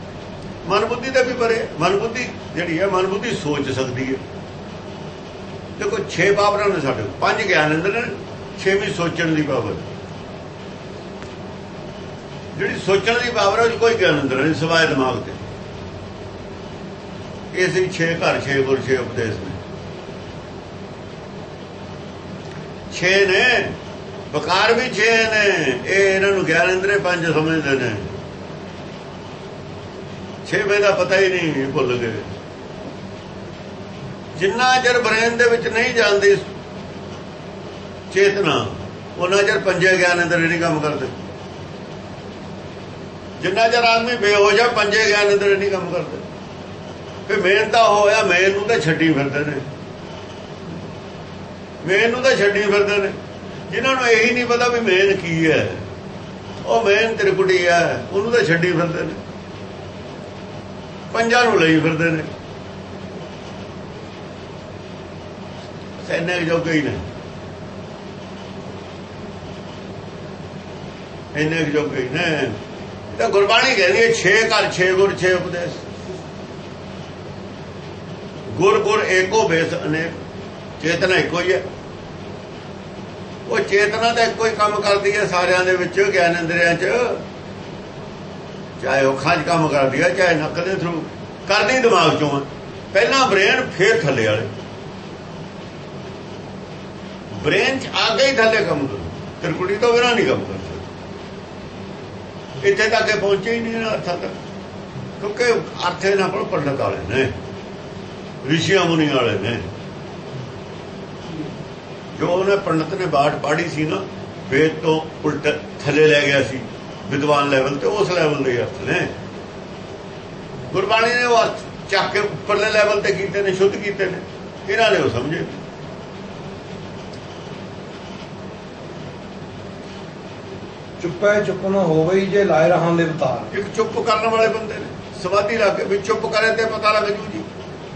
ਮਨ ਬੁੱਧੀ ਤੇ ਵੀ ਪਰੇ। ਮਨ ਬੁੱਧੀ ਜਿਹੜੀ ਹੈ, ਮਨ ਬੁੱਧੀ ਸੋਚ ਸਕਦੀ ਹੈ, देखो छे पावर ने साढ़े पांच ज्ञान इंद्र ने छेवीं सोचण की पावर जी सोचण की पावर है कोई ज्ञान इंद्र नहीं सिवाय दिमाग से इस छे घर छे गुर छे उपदेश ने छे ने वकार भी छे ने इन्हों ज्ञान इंद्रे पंज समझते हैं छेवें का पता ही नहीं भुल गए जिन्ना चर ब्रेन दे विच नहीं जाती चेतना उन्ना चर पंजे ज्ञान इंद्र नहीं काम करते जिन्ना चर आदमी बेहोश है पंजे ज्ञान इंद्र नहीं काम करते फिर मेन तो होया मेन नूं तां छड्डी फिरदे ने मेन नूं तां छड्डी फिरदे ने जिन्होंने यही नहीं पता भी मेन की है वो मेन त्रिकुटी है उन्होंने तो छड्डी फिरदे ने पंजां नूं लई फिरदे ने इन्ने जोगे ही ने इन्ने जोगे ही ने तो गुरबाणी कहती है छे घर छे गुर छे उपदेश गुर गुर एको बेस अनेक चेतना एको ही है वो चेतना तो एको ही काम करती है सारिया दे विच ज्ञान इंद्रियां च चाहे अखां च काम करती है चाहे नक दे थ्रू करनी दिमाग चों पहला ब्रेन फिर थले वाले ब्रेन च आ गई थले काम करो त्रिकुटी तो बिना नहीं काम कर सकते इत्थे तक पहुंचे ही नहीं अर्थां तक क्योंकि अर्थ इन्हां कोल पंडित वाले ने ऋषिया मुनि वाले ने जो उन्हें पंडित ने बाट पढ़ी सी ना वेद तो उल्ट थले लै गया सी विद्वान लैवल ते उस लैवल के अर्थ ने गुरबाणी ने वो अर्थ चक के उपरले लैवल ते कीते ने शुद्ध कीते ने इन्हां ने वो समझे चुप्पे चुप न होवे जे लाए रहां दे अवतार एक चुप करने वाले बंदे ने समाधि ला के भी चुप करे ते पता लग जू जी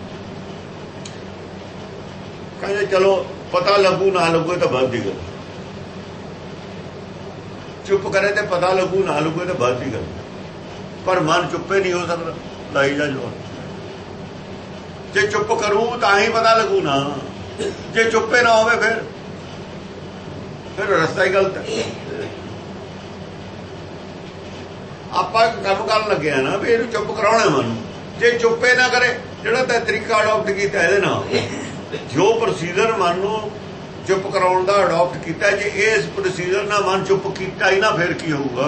कहते चलो पता लगू ना लगू तो बात की गल चुप करे तो पता लगू ना लगू तो बात की गल पर मन चुप्पे नहीं हो सकता लाई जा जो जे चुप करूं तो ही पता लगू ना जे चुप्पे ना होवे फिर फिर रास्ता ही गलत है आप काम कर लगे ना भी इहनूं चुप कराउणा मन जे चुप्पे ना करे जिहड़ा तां तरीका अडॉप्ट कीता इहदे नाल जो प्रोसीजर मन नूं चुप कराउण दा अडॉप्ट कीता जे इस प्रोसीजर नाल मन चुप कीता ही ना फिर की होऊगा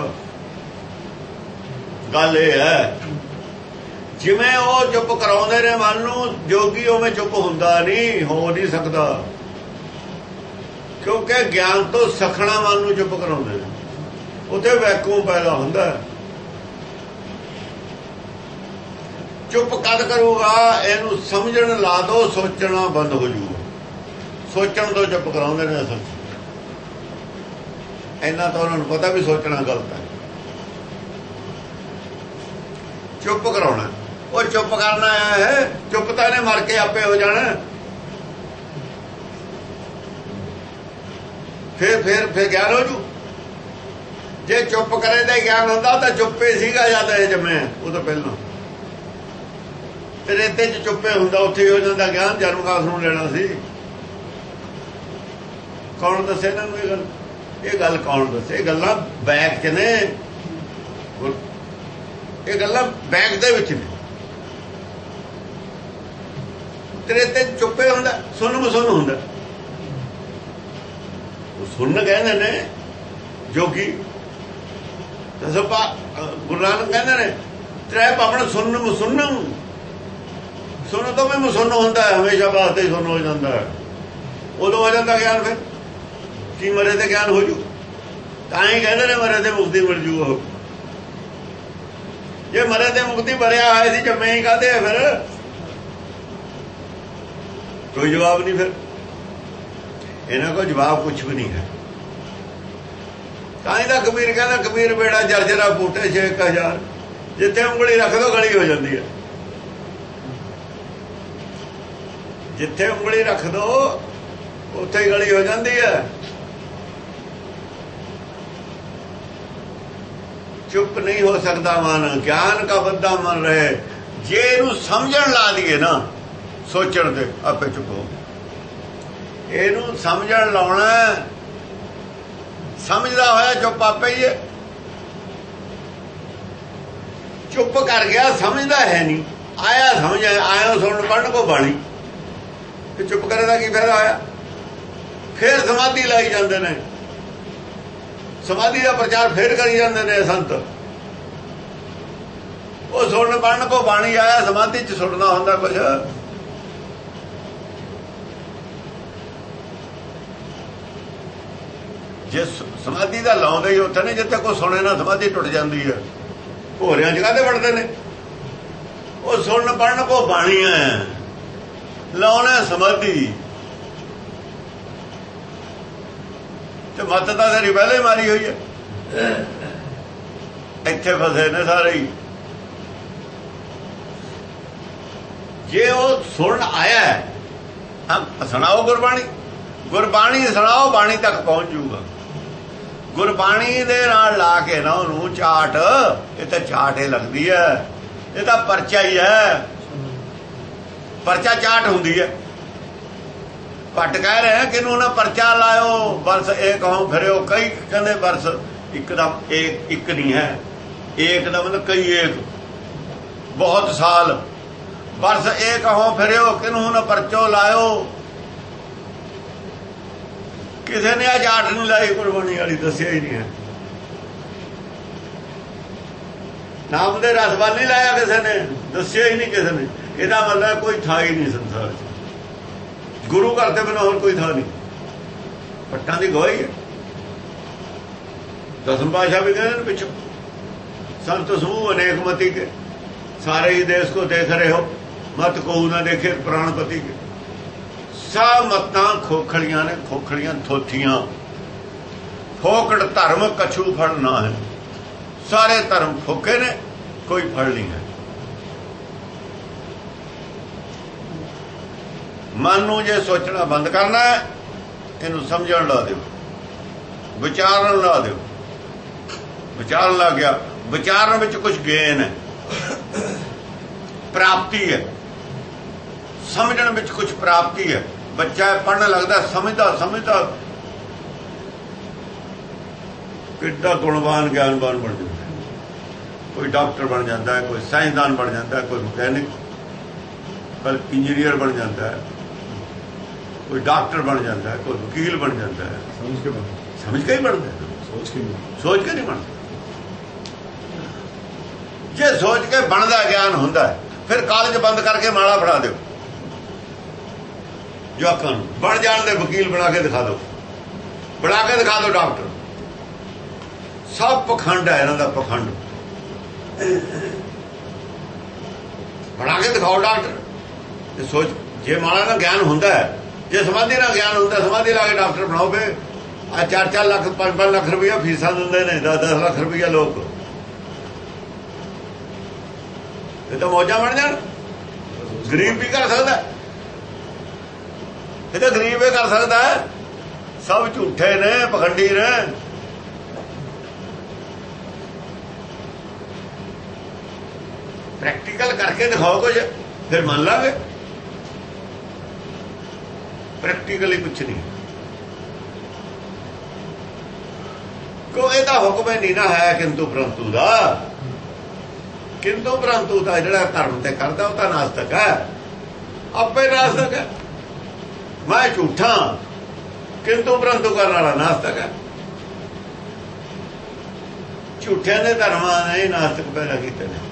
गल इह है जिवें वो चुप कराउंदे ने मन नूं जोगी उवें चुप हुंदा नहीं हो नहीं सकदा क्योंकि ज्ञान तो सखना मन नूं चुप कराउंदे ने उत्थे वैक्यूम पैदा हुंदा है चुप कद करूगा इनू समझण ला दो सोचना बंद हो जूगा सोचण तो चुप कराउंदे ने असल इन्ना तो उन्होंने पता भी सोचना गलत है चुप कराउणा वो चुप करना है चुप तो इन्हें मर के आपे हो जाना फिर फिर फिर ज्ञान हो जू जे चुप करे तो ज्ञान होंदा तो चुप्पे सीगा जाता है जमे वो तो पहला रेते च चुप्पे हुंदा उत्थे हो जाता ज्ञान जन्म काल सुन लेना सी कौन दसे इन्हां नूं ये गल ये गल कौन दसे गल्लां बैग च ने ये गल्लां बैग दे विच ने रेते चुप्पे हुंदा सुन मसुन हुंदा सुन कहंदे ने जोगी दसो पा गुरु नानक कहंदे ने त्रै पावण सुन मसुन सुन तो मैं मुसुन होता है हमेशा वास्ते ही सुन हो जाता है उदो हो जाता ज्ञान फिर की मरे ते ज्ञान हो जू तां ही कहते ने मरे ते मुक्ति मिल जू जे मरे ते मुक्ति भरिया है सी जमे ही कहते हैं फिर कोई जवाब नहीं फिर इन्हों को जवाब कुछ भी नहीं है तां ही तो कबीर कहना कबीर बेड़ा जर्जरा फूटे छे एक हजार जिथे उंगली रख दो गली हो जाती है जिथे उंगली रख दो उत्थे ही गली हो जाती है चुप नहीं हो सकता मन ज्ञान का बद्दा मन रहे जे इनू समझण ला दिए ना सोचण दे आपे चुप हो ਇਹਨੂੰ ਸਮਝਣ ਲਾਉਣਾ। ਸਮਝਦਾ ਹੋਇਆ ਚੁੱਪ ਆਪੇ ਹੀ ਹੈ। ਚੁੱਪ ਕਰ ਗਿਆ, ਸਮਝਦਾ ਹੈ ਨਹੀਂ। ਆਇਆ ਸਮਝ ਆਇਆ ਸੁਣਨ ਪੜਨ ਕੋ ਬਾਣੀ, ਤੇ ਚੁੱਪ ਕਰੇ ਦਾ ਕੀ ਫਾਇਦਾ ਹੋਇਆ? ਫੇਰ ਸਮਾਧੀ ਲਾਈ ਜਾਂਦੇ ਨੇ, ਸਮਾਧੀ ਦਾ ਪ੍ਰਚਾਰ ਫੇਰ ਕਰੀ ਜਾਂਦੇ ਨੇ ਸੰਤ। ਉਹ ਸੁਣਨ ਪੜਨ ਕੋ ਬਾਣੀ ਆਇਆ, ਸਮਾਧੀ ਚ ਸੁਣਨਾ ਹੁੰਦਾ ਕੁਝ। ਜੇ ਸਮਾਧੀ ਦਾ ਲਾਉਂਦੇ ਹੀ ਉੱਥੇ ਨੇ ਜਿੱਥੇ ਕੋਈ ਸੁਣੇ ਨਾ, ਸਮਾਧੀ ਟੁੱਟ ਜਾਂਦੀ ਹੈ। ਭੋਰਿਆਂ ਜਗ੍ਹਾ ਤੇ ਵੜਦੇ ਨੇ। ਉਹ ਸੁਣਨ ਪੜਨ ਕੋ ਬਾਣੀ ਹੈ, ਲਾਉਣਾ ਸਮਾਧੀ। ਤੇ ਮੱਤ ਤਾਂ ਤੇਰੀ ਪਹਿਲੇ ਮਾਰੀ ਹੋਈ ਹੈ। ਇੱਥੇ ਫਸੇ ਨੇ ਸਾਰੇ ਹੀ। ਜੇ ਉਹ ਸੁਣ ਆਇਆ, ਸੁਣਾਓ ਗੁਰਬਾਣੀ, ਗੁਰਬਾਣੀ ਸੁਣਾਓ, ਬਾਣੀ ਤੱਕ ਪਹੁੰਚ ਜੂਗਾ। ਗੁਰਬਾਣੀ ਦੇ ਨਾਲ ਲਾ ਕੇ ਨਾ ਉਹਨੂੰ ਚਾਟ, ਇਹ ਤਾਂ ਚਾਟ ਹੀ ਲੱਗਦੀ ਹੈ, ਇਹ ਤਾਂ ਪਰਚਾ ਹੀ ਹੈ। ਪਰਚਾ ਚਾਟ ਹੁੰਦੀ ਹੈ। ਭੱਟ ਕਹਿ ਰਹੇ ਕਿਨੂੰ ਨਾ ਪਰਚਾ ਲਾਇਓ, ਬਰਸ ਇਹ ਕਹੋ ਫਿਰਿਓ। ਕਈ ਕਹਿੰਦੇ ਬਰਸ ਇੱਕਦਮ ਇੱਕ ਇੱਕ ਨਹੀਂ ਹੈ, ਏਕ ਦਾ ਮਤਲਬ ਕਈ ਏਕ, ਬਹੁਤ ਸਾਲ। ਬਰਸ ਇਹ ਕਹੋ ਫਿਰਿਓ, ਕਿਨੂੰ ਨਾ ਪਰਚੋ ਲਾਇਓ। ਕਿਸੇ ਨੇ ਆ ਚਾਟ ਨਹੀਂ ਲਾਈ ਗੁਰਬਾਣੀ ਵਾਲੀ, ਦੱਸਿਆ ਹੀ ਨਹੀਂ ਹੈ। ਨਾਮ ਦੇ ਰਸ ਵੱਲ ਨਹੀਂ ਲਾਇਆ ਕਿਸੇ ਨੇ, ਦੱਸਿਆ ਹੀ ਨਹੀਂ ਕਿਸੇ ਨੇ। ਇਹਦਾ ਮਤਲਬ ਕੋਈ ਥਾਂ ਹੀ ਨਹੀਂ ਸੰਸਾਰ 'ਚ, ਗੁਰੂ ਘਰ ਦੇ ਬਿਨਾਂ ਹੋਰ ਕੋਈ ਥਾਂ ਨਹੀਂ। ਪੱਟਾਂ ਦੀ ਗਵਾਹੀ ਹੈ। ਦਸਮ ਪਾਤਸ਼ਾਹ ਵੀ ਕਹਿੰਦੇ ਨੇ ਪਿੱਛੋਂ, ਸੰਤ ਸਮੂਹ ਅਨੇਕ ਮਤੀ ਕੇ, ਸਾਰੇ ਹੀ ਦੇਸ਼ ਕੋ ਦੇਖ ਰਹੇ ਹੋ, ਮਤ ਕਹੂ ਨਾ ਦੇਖੇ ਪ੍ਰਾਣਪਤੀ ਕੇ। ਸਭ ਮਤਾਂ ਖੋਖਲੀਆਂ ਨੇ, ਖੋਖਲੀਆਂ ਥੋਥੀਆਂ। ਫੋਕੜ ਧਰਮ ਕਛੂ ਫੜ ਨਾ ਹੈ। ਸਾਰੇ ਧਰਮ ਫੋਕੇ ਨੇ, ਕੋਈ ਫੜ ਨਹੀਂ ਹੈ। ਮਨ ਨੂੰ ਜੇ ਸੋਚਣਾ ਬੰਦ ਕਰਨਾ, ਇਹਨੂੰ ਸਮਝਣ ਲਾ ਦਿਓ, ਵਿਚਾਰਨ ਲਾ ਦਿਓ। ਵਿਚਾਰਨ ਲੱਗ ਗਿਆ, ਵਿਚਾਰਨ ਵਿੱਚ ਕੁਝ ਗੇਨ ਹੈ, ਪ੍ਰਾਪਤੀ ਹੈ। ਸਮਝਣ ਵਿੱਚ ਕੁਝ ਪ੍ਰਾਪਤੀ ਹੈ। ਬੱਚਾ ਪੜ੍ਹਨ ਲੱਗਦਾ, ਸਮਝਦਾ ਸਮਝਦਾ ਕਿੱਡਾ ਗੁਣਵਾਨ ਗਿਆਨਵਾਨ ਬਣ ਜਾਂਦਾ। ਕੋਈ ਡਾਕਟਰ ਬਣ ਜਾਂਦਾ ਹੈ, ਕੋਈ ਸਾਇੰਸਦਾਨ ਬਣ ਜਾਂਦਾ ਹੈ, ਕੋਈ ਮਕੈਨਿਕ, ਕੋਈ ਇੰਜੀਨੀਅਰ ਬਣ ਜਾਂਦਾ ਹੈ, ਕੋਈ ਡਾਕਟਰ ਬਣ ਜਾਂਦਾ ਹੈ, ਕੋਈ ਵਕੀਲ ਬਣ ਜਾਂਦਾ ਹੈ। ਸਮਝ ਕੇ ਬਣਦਾ, ਸਮਝ ਕੇ ਹੀ ਬਣਦਾ, ਸੋਚ ਕੇ ਸੋਚ ਕੇ ਨਹੀਂ ਬਣਦਾ। ਜੇ ਸੋਚ ਕੇ ਬਣਦਾ ਗਿਆਨ ਹੁੰਦਾ ਫਿਰ ਕਾਲਜ ਬੰਦ ਕਰਕੇ ਮਾਲਾ ਫੜਾ ਦਿਓ ਜਵਾਕਾਂ ਨੂੰ, ਬਣ ਜਾਣ ਦੇ ਵਕੀਲ ਬਣਾ ਕੇ ਦਿਖਾ ਦਿਓ, ਬਣਾ ਕੇ ਦਿਖਾ ਦਿਓ ਡਾਕਟਰ। ਸਭ ਪਖੰਡ ਹੈ ਇਹਨਾਂ ਦਾ, ਪਖੰਡ। ਬਣਾ ਕੇ ਦਿਖਾਓ ਡਾਕਟਰ। ਤੇ ਸੋਚ, ਜੇ ਮਾਲਾ ਦਾ ਗਿਆਨ ਹੁੰਦਾ ਹੈ, ਜੇ ਸਮਾਧੀ ਦਾ ਗਿਆਨ ਹੁੰਦਾ, ਸਮਾਧੀ ਲਾ ਕੇ ਡਾਕਟਰ ਬਣਾਓ। ਫੇ ਆ ਚਾਰ ਚਾਰ ਲੱਖ ਪੰਜ ਪੰਜ ਲੱਖ ਰੁਪਇਆ ਫੀਸਾਂ ਦਿੰਦੇ ਨੇ, ਦਸ ਦਸ ਲੱਖ ਰੁਪਇਆ ਲੋਕ। ਇਹ ਤਾਂ ਮੌਜਾਂ ਬਣ ਜਾਣ। ਗਰੀਬ ਵੀ ਕਰ ਸਕਦਾ, ਇਹ ਤਾਂ ਗਰੀਬ ਹੀ ਕਰ ਸਕਦਾ। ਸਭ ਝੂਠੇ ਨੇ, ਪਖੰਡੀ ਨੇ। ਪ੍ਰੈਕਟੀਕਲ ਕਰਕੇ ਦਿਖਾਓ ਕੁਝ, ਫਿਰ ਮੰਨ ਲਾਂਗੇ। ਪ੍ਰੈਕਟੀਕਲੀ ਕੁਛ ਨਹੀਂ। ਕੋ ਇਹਦਾ ਹੁਕਮ ਨਹੀਂ ਨਾ ਹੈ ਕਿੰਤੂ ਪ੍ਰੰਤੂ ਦਾ। ਕਿੰਤੂ ਪ੍ਰੰਤੂ ਦਾ ਜਿਹੜਾ ਧਰਮ ਤੇ ਕਰਦਾ ਉਹ ਤਾਂ ਨਾਸਤਕ ਹੈ, ਆਪੇ ਨਾਸਤਕ ਹੈ। ਮੈਂ ਝੂਠਾ, ਕਿੰਤੂ ਪ੍ਰੰਤੂ ਕਰਨ ਵਾਲਾ ਨਾਸਤਕ ਹੈ। ਝੂਠਿਆਂ ਦੇ ਧਰਮਾਂ ਨੇ ਨਾਸਤਕ ਪੈਦਾ ਕੀਤੇ ਨੇ।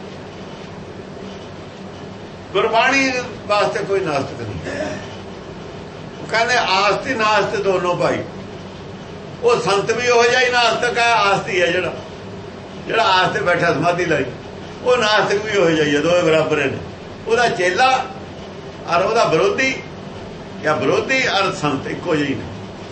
ਗੁਰਬਾਣੀ ਵਾਸਤੇ ਕੋਈ ਨਾਸਤਕ ਨਹੀਂ। ਉਹ ਕਹਿੰਦੇ ਆਸਤੀ ਨਾਸਤ ਦੋਨੋਂ ਭਾਈ। ਉਹ ਸੰਤ ਵੀ ਉਹ ਜਿਹਾ ਹੀ ਨਾਸਤਕ ਹੈ, ਆਸਤੀ ਹੈ ਜਿਹੜਾ ਜਿਹੜਾ ਆਸ ਤੇ ਬੈਠਾ ਸਮਾਧੀ ਲਾਈ, ਉਹ ਨਾਸਤਕ ਵੀ ਹੋ ਜਾਈਏ। ਦੋਵੇਂ ਬਰਾਬਰ ਨੇ। ਉਹਦਾ ਚੇਲਾ ਔਰ ਉਹਦਾ ਵਿਰੋਧੀ, ਜਾਂ ਵਿਰੋਧੀ ਔਰ ਸੰਤ ਇੱਕੋ ਜਿਹੀ ਨੇ।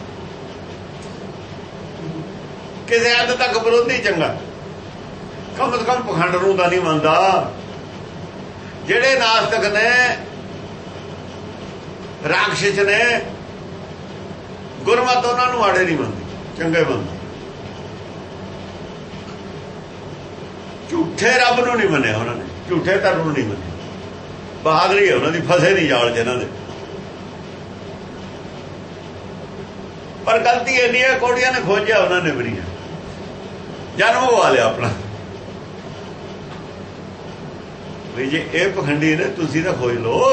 ਕਿਸੇ ਹੱਦ ਤੱਕ ਵਿਰੋਧੀ ਚੰਗਾ, ਕਮ ਸੇ ਕਮ ਪਖੰਡ ਨੂੰ ਤਾਂ ਨਹੀਂ ਮੰਨਦਾ। ਜਿਹੜੇ ਨਾਸਤਕ ਨੇ, ਰਾਖਸ਼ ਨੇ, ਗੁਰਮਤਿ ਉਹਨਾਂ ਨੂੰ ਆੜੇ ਨਹੀਂ ਮੰਨਦੀ, ਚੰਗੇ ਮੰਨਦੇ। ਝੂਠੇ ਰੱਬ ਨੂੰ ਨਹੀਂ ਮੰਨਿਆ ਉਹਨਾਂ ਨੇ, ਝੂਠੇ ਧਰਮ ਨੂੰ ਨਹੀਂ ਮੰਨਿਆ। ਬਹਾਦਰੀ ਹੈ ਉਹਨਾਂ ਦੀ, ਫਸੇ ਨਹੀਂ ਜਾਲ ਜਿਹਨਾਂ ਦੇ। ਪਰ ਗਲਤੀ ਇੰਨੀ ਹੈ ਕੋੜੀਆਂ ਨੇ ਖੋਜਿਆ ਉਹਨਾਂ ਨੇ ਵੀ ਨਹੀਂ ਜਨਮ ਗਵਾ ਲਿਆ ਆਪਣਾ ਵੀ ਜੇ ਇਹ ਪਖੰਡੀ ਨੇ ਤੁਸੀਂ ਤਾਂ ਖੋਜ ਲਓ।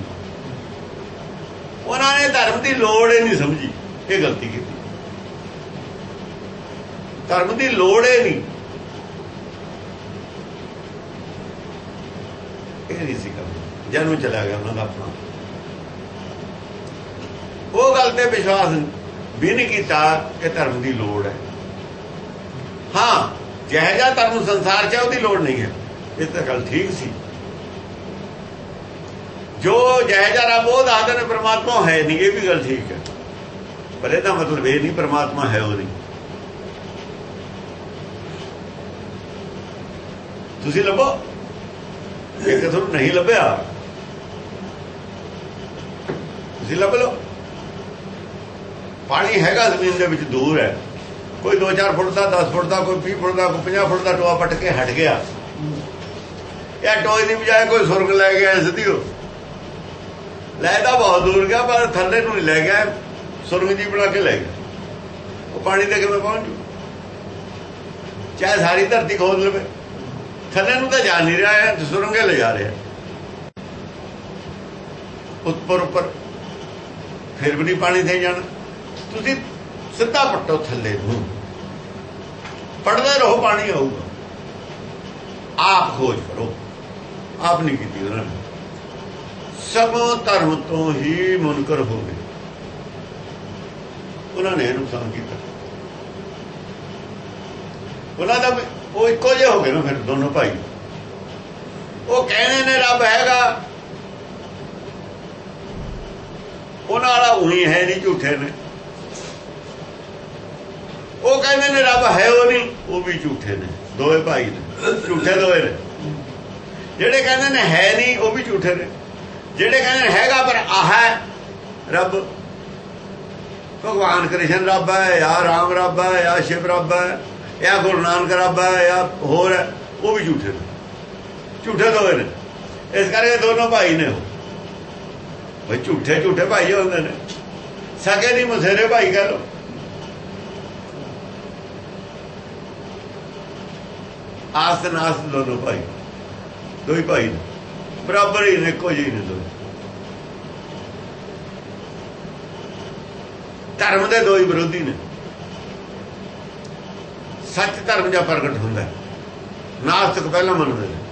ਉਹਨਾਂ ਨੇ ਧਰਮ ਦੀ ਲੋੜ ਹੀ ਨਹੀਂ ਸਮਝੀ, ਇਹ ਗਲਤੀ ਕੀਤੀ। ਧਰਮ ਦੀ ਲੋੜ ਹੀ ਨਹੀਂ, ਇਹ ਨਹੀਂ ਸੀ ਕੰਮ। ਜਨਮ ਚਲਾ ਗਿਆ ਉਹਨਾਂ ਦਾ ਆਪਣਾ, ਉਹ ਗੱਲ ਤੇ ਵਿਸ਼ਵਾਸ ਵੀ ਨਹੀਂ ਕੀਤਾ ਕਿ ਧਰਮ ਦੀ ਲੋੜ ਹੈ। ਹਾਂ, ਜਿਹੋ ਜਿਹਾ ਧਰਮ ਸੰਸਾਰ 'ਚ ਉਹਦੀ ਲੋੜ ਨਹੀਂ ਹੈ, ਇਹ ਤਾਂ ਗੱਲ ਠੀਕ ਸੀ। ਜੋ ਜਿਹੋ ਜਿਹਾ ਰੱਬ ਉਹ ਦੱਸਦੇ ਨੇ ਪਰਮਾਤਮਾ ਹੈ ਨਹੀਂ, ਇਹ ਵੀ ਗੱਲ ਠੀਕ ਹੈ, ਪਰ ਇਹਦਾ ਮਤਲਬ ਇਹ ਨਹੀਂ ਪਰਮਾਤਮਾ ਹੈ ਉਹ ਨਹੀਂ। ਤੁਸੀਂ ਲੱਭੋ, ਜੇ ਤੁਹਾਨੂੰ ਨਹੀਂ ਲੱਭਿਆ ਤੁਸੀਂ ਲੱਭ ਲਓ। ਪਾਣੀ ਹੈਗਾ ਜ਼ਮੀਨ ਦੇ ਵਿੱਚ, ਦੂਰ ਹੈ, ਕੋਈ ਦੋ ਚਾਰ ਫੁੱਟ ਦਾ, ਦਸ ਫੁੱਟ ਦਾ, ਕੋਈ ਵੀਹ ਫੁੱਟ ਦਾ, ਕੋਈ ਪੰਜਾਹ ਫੁੱਟ ਦਾ ਟੋਆ ਪੱਟ ਕੇ ਹਟ ਗਿਆ, ਇਹ ਟੋਏ ਦੀ ਬਜਾਏ ਕੋਈ ਸੁਰਗ ਲੈ ਗਿਆ ਸਿੱਧੀ ਹੋ ਲੈ ਤਾਂ ਬਹੁਤ ਦੂਰ ਗਿਆ, ਪਰ ਥੱਲੇ ਨੂੰ ਨਹੀਂ ਲੈ ਗਿਆ, ਸੁਰਗ ਜੀ ਬਣਾ ਕੇ ਲੈ ਗਿਆ। ਉਹ ਪਾਣੀ ਦੇ ਕਿਵੇਂ ਪਹੁੰਚ ਜੂ? ਚਾਹੇ ਸਾਰੀ ਧਰਤੀ ਖੋਦ ਲਵੇ, ਥੱਲੇ ਨੂੰ ਤਾਂ ਜਾ ਨਹੀਂ ਰਿਹਾ ਹੈ, ਸੁਰੰਗੇ ਲੈ ਜਾ ਰਿਹਾ ਉੱਪਰ ਉੱਪਰ, ਫਿਰ ਵੀ ਨਹੀਂ ਪਾਣੀ ਦੇ ਜਾਣਾ। ਤੁਸੀਂ ਸਿੱਧਾ ਪੱਟੋ ਥੱਲੇ ਨੂੰ, ਪੜਦੇ ਰਹੋ, ਪਾਣੀ ਆਊਗਾ। ਆਪ ਖੋਜ ਕਰੋ, ਆਪ ਨਹੀਂ ਕੀਤੀ ਉਹਨਾਂ ਨੇ। ਸਗੋਂ ਧਰਮ ਤੋਂ ਹੀ ਮੁਨਕਰ ਹੋ ਗਏ, ਉਹਨਾਂ ਨੇ ਨੁਕਸਾਨ ਕੀਤਾ। ਉਹਨਾਂ ਦਾ ਉਹ ਇੱਕੋ ਜਿਹੇ ਹੋ ਗਏ ਨਾ ਫਿਰ ਦੋਨੋਂ ਭਾਈ। ਉਹ ਕਹਿੰਦੇ ਨੇ ਰੱਬ ਹੈਗਾ, ਉਹਨਾਂ ਵਾਲਾ ਉਹੀ ਹੈ ਨਹੀਂ, ਝੂਠੇ ਨੇ। ਉਹ ਕਹਿੰਦੇ ਨੇ ਰੱਬ ਹੈ ਉਹ ਨਹੀਂ, ਉਹ ਵੀ ਝੂਠੇ ਨੇ। ਦੋਵੇਂ ਭਾਈ ਨੇ, ਝੂਠੇ ਦੋਵੇਂ ਨੇ। ਜਿਹੜੇ ਕਹਿੰਦੇ ਨੇ ਹੈ ਨਹੀਂ, ਉਹ ਵੀ ਝੂਠੇ ਨੇ। ਜਿਹੜੇ ਕਹਿੰਦੇ ਨੇ ਹੈਗਾ ਪਰ ਆਹ ਹੈ ਰੱਬ, ਭਗਵਾਨ ਕ੍ਰਿਸ਼ਨ ਰੱਬ ਹੈ, ਜਾਂ ਰਾਮ ਰੱਬ ਹੈ, ਜਾਂ ਸ਼ਿਵ ਰੱਬ ਹੈ, ਜਾਂ ਗੁਰੂ ਨਾਨਕ ਰੱਬ ਹੈ, ਜਾਂ ਹੋਰ ਹੈ, ਉਹ ਵੀ ਝੂਠੇ ਨੇ। ਝੂਠੇ ਦੋਵੇਂ ਨੇ। ਇਸ ਕਰਕੇ ਦੋਨੋਂ ਭਾਈ ਨੇ। ਉਹ ਬਈ ਝੂਠੇ ਝੂਠੇ ਭਾਈ ਹੁੰਦੇ ਨੇ, ਸਕੇ ਨਹੀਂ ਮਸੇਰੇ ਭਾਈ ਕਹਿ ਲੋ। ਆਸ ਨਾਸ ਦੋਨੋਂ ਭਾਈ, ਦੋ ਹੀ ਭਾਈ ਨੇ, ਬਰਾਬਰ ਹੀ ਨੇ, ਇੱਕੋ ਜਿਹੇ ਨੇ ਦੋਵੇਂ। ਧਰਮ ਦੇ ਦੋ ਹੀ ਵਿਰੋਧੀ ਨੇ। ਸੱਚ ਧਰਮ ਜਾਂ ਪ੍ਰਗਟ ਹੁੰਦਾ, ਨਾਸਤਿਕ ਪਹਿਲਾਂ ਮੰਨਦੇ ਨੇ।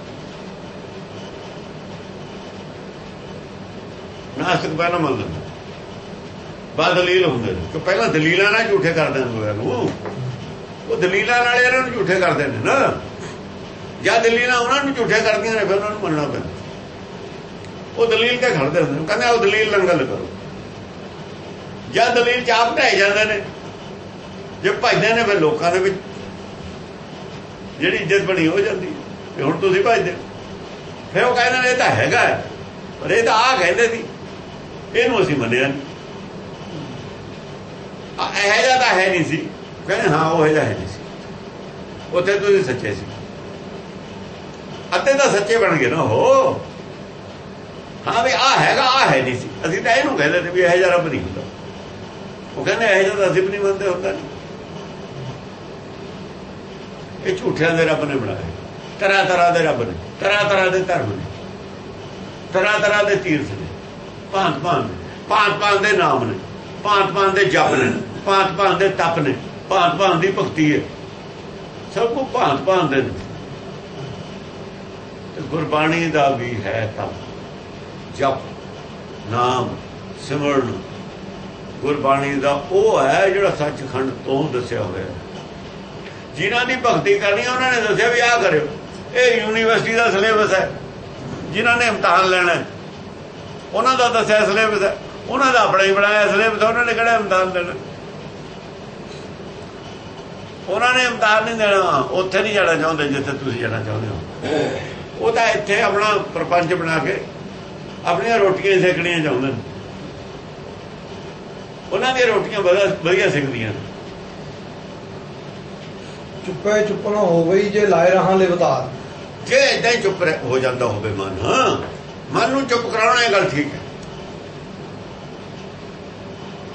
ਨਾਸਤਿਕ ਪਹਿਲਾਂ ਮੰਨਦੇ ਨੇ, ਬਾਅਦ ਦਲੀਲ ਹੁੰਦੇ ਨੇ। ਕਿ ਪਹਿਲਾਂ ਦਲੀਲਾਂ ਨਾਲ ਝੂਠੇ ਕਰਦੇ ਨੇ ਲੋਕਾਂ ਨੂੰ। ਉਹ ਦਲੀਲਾਂ ਨਾਲ ਇਹਨਾਂ ਨੂੰ ਝੂਠੇ ਕਰਦੇ ਨੇ ਨਾ। ਜਾਂ ਦਲੀਲਾਂ ਉਹਨਾਂ ਨੂੰ ਝੂਠੇ ਕਰਦੀਆਂ ਨੇ, ਫਿਰ ਉਹਨਾਂ ਨੂੰ ਮੰਨਣਾ ਪੈਂਦਾ। ਉਹ ਦਲੀਲ ਤੇ ਖੜਦੇ ਹੁੰਦੇ ਨੇ, ਕਹਿੰਦੇ ਉਹ ਦਲੀਲ ਨਾਲ ਗੱਲ ਕਰੋ। ਜਾਂ ਦਲੀਲ ਚਾਪ ਢਾਈ ਜਾਂਦੇ ਨੇ, ਜੇ ਭਜਦੇ ਨੇ ਫਿਰ ਲੋਕਾਂ ਦੇ ਵਿੱਚ ਜਿਹੜੀ ਇੱਜ਼ਤ ਬਣੀ ਹੋ ਜਾਂਦੀ ਤੇ ਹੁਣ ਤੁਸੀਂ ਭਜਦੇ। ਫਿਰ ਉਹ ਕਹਿੰਦੇ ਨੇ ਇਹ ਤਾਂ ਹੈਗਾ, ਪਰ ਇਹ ਤਾਂ ਆਹ ਕਹਿੰਦੇ ਸੀ, ਇਹਨੂੰ ਅਸੀਂ ਮੰਨਿਆ ਨਹੀਂ। ਇਹੋ ਜਿਹਾ ਤਾਂ ਹੈ ਨਹੀਂ ਸੀ। ਕਹਿੰਦੇ ਹਾਂ ਉਹ ਇਹੋ ਜਿਹਾ ਹੈ ਨਹੀਂ ਸੀ, ਉੱਥੇ ਤੁਸੀਂ ਸੱਚੇ ਸੀ। ਅੱਧੇ ਤਾਂ ਸੱਚੇ ਬਣ ਗਏ ਨਾ ਉਹ। ਹਾਂ ਵੀ ਆਹ ਹੈਗਾ, ਆਹ ਹੈ ਨਹੀਂ ਸੀ। ਅਸੀਂ ਤਾਂ ਇਹਨੂੰ ਕਹਿੰਦੇ ਤੇ ਵੀ ਇਹੋ ਜਿਹਾ ਰੱਬ ਨਹੀਂ ਹੁੰਦਾ। ਉਹ ਕਹਿੰਦੇ ਇਹੋ ਜਿਹਾ ਤਾਂ ਅਸੀਂ ਵੀ ਨਹੀਂ ਮੰਨਦੇ, ਹੁੰਦਾ ਨਹੀਂ। ਇਹ ਝੂਠਿਆਂ ਦੇ ਰੱਬ ਨੇ ਬਣਾਏ, ਤਰ੍ਹਾਂ ਤਰ੍ਹਾਂ ਦੇ ਰੱਬ ਨੇ, ਤਰ੍ਹਾਂ ਤਰ੍ਹਾਂ ਦੇ ਧਰਮ ਨੇ, ਤਰ੍ਹਾਂ ਤਰ੍ਹਾਂ ਦੇ ਤੀਰਥ ਨੇ, ਭਾਂਤ ਭਾਂਤ ਭਾਂਤ ਭਾਂਤ ਦੇ ਨਾਮ ਨੇ, ਭਾਂਤ ਭਾਂਤ ਦੇ ਜਪ ਨੇ, ਭਾਂਤ ਭਾਂਤ ਦੇ ਤਪ ਨੇ, ਭਾਂਤ ਭਾਂਤ ਦੀ ਭਗਤੀ ਹੈ। ਸਭ ਕੁਝ ਭਾਂਤ ਭਾਂਤ ਦੇ ਨੇ। ਤੇ ਗੁਰਬਾਣੀ ਦਾ ਵੀ ਹੈ ਤਪ, ਜਪ, ਨਾਮ, ਸਿਮਰਨ। ਗੁਰਬਾਣੀ ਦਾ ਉਹ ਹੈ ਜਿਹੜਾ ਸੱਚਖੰਡ ਤੋਂ ਦੱਸਿਆ ਹੋਇਆ। ਜਿਨ੍ਹਾਂ ਦੀ ਭਗਤੀ ਕਰਨੀ ਉਹਨਾਂ ਨੇ ਦੱਸਿਆ ਵੀ ਆਹ ਕਰਿਓ। ਇਹ ਯੂਨੀਵਰਸਿਟੀ ਦਾ ਸਿਲੇਬਸ ਹੈ। ਜਿਨ੍ਹਾਂ ਨੇ ਇਮਤਿਹਾਨ ਲੈਣਾ ਉਹਨਾਂ ਦਾ ਦੱਸਿਆ ਸਿਲੇਬਸ ਹੈ। ਉਹਨਾਂ ਦਾ ਆਪਣਾ ਹੀ ਬਣਾਇਆ ਸਿਲੇਬਸ। ਉਹਨਾਂ ਨੇ ਕਿਹੜਾ ਇਮਤਿਹਾਨ ਦੇਣਾ? ਉਹਨਾਂ ਨੇ ਇਮਤਿਹਾਨ ਨਹੀਂ ਦੇਣਾ। ਉੱਥੇ ਨਹੀਂ ਜਾਣਾ ਚਾਹੁੰਦੇ ਜਿੱਥੇ ਤੁਸੀਂ ਜਾਣਾ ਚਾਹੁੰਦੇ ਹੋ। ਉਹ ਤਾਂ ਇੱਥੇ ਆਪਣਾ ਪ੍ਰਪੰਚ ਬਣਾ ਕੇ ਆਪਣੀਆਂ ਰੋਟੀਆਂ ਸੇਕਣੀਆਂ ਚਾਹੁੰਦੇ ਨੇ। ਉਹਨਾਂ ਦੀਆਂ ਰੋਟੀਆਂ ਵਧੀਆ ਵਧੀਆ ਸਿੱਖਦੀਆਂ ਨੇ। ਚੁੱਪੇ ਚੁੱਪ ਨਾ ਹੋਵੇ ਜੇ ਲਾਏ ਰਹਾਂ ਲਿਵਤਾਰ। ਜੇ ਏਦਾਂ ਹੀ ਚੁੱਪ ਹੋ ਜਾਂਦਾ ਹੋਵੇ ਮਨ, ਹਾਂ ਮਨ ਨੂੰ ਚੁੱਪ ਕਰਾਉਣਾ ਇਹ ਗੱਲ ਠੀਕ ਹੈ।